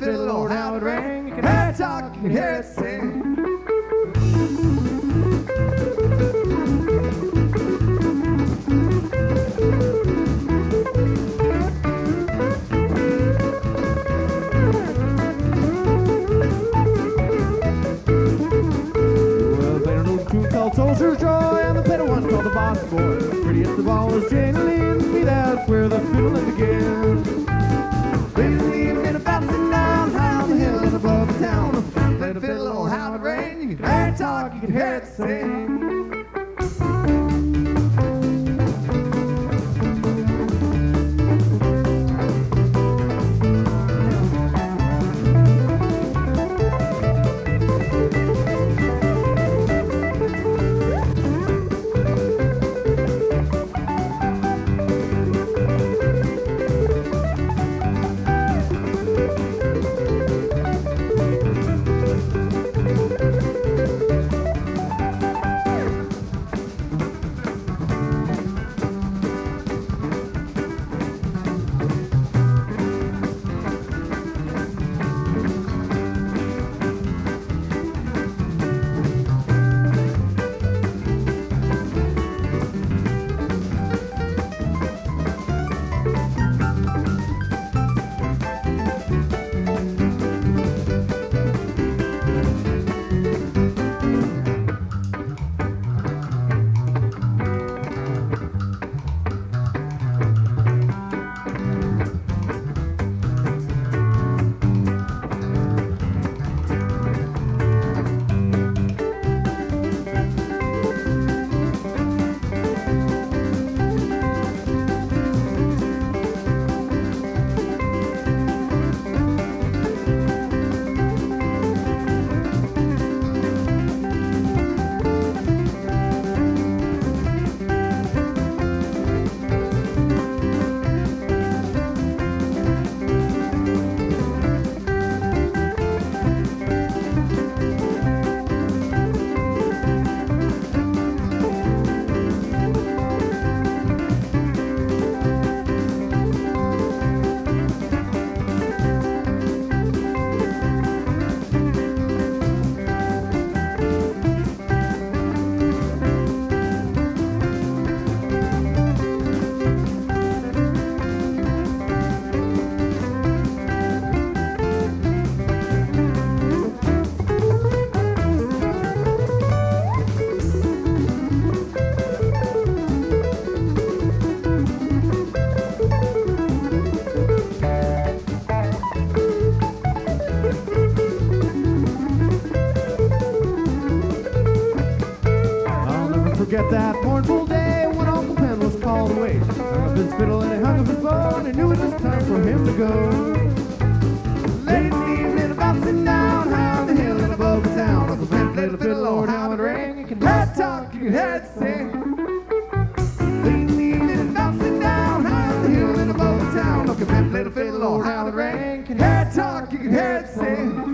fiddle, oh, how it rang. You can hear it talk, you can hear it sing. Soldier's Joy and the better one called the Boss Boy. Prettiest of all is Jane Lynn, me that's where the fiddling begins. Late in the evening, a bouncing down high on the hill and above the town. Play the fiddle, oh how it rang. You can hear it talk, you can hear it sing. Forget that mournful day when Uncle Pen was called away. Hung up his fiddle and he hung up his bow, and he knew it was time for him to go. Late in the evening, bouncing down high on the hill and above the town. Uncle Pen played the fiddle, oh how it rang. You can hear it talk, you can hear it sing. Late in the evening, bouncing down high on the hill and above the town. Uncle Pen played the fiddle, oh how it rang. You can hear it talk, you can hear it sing.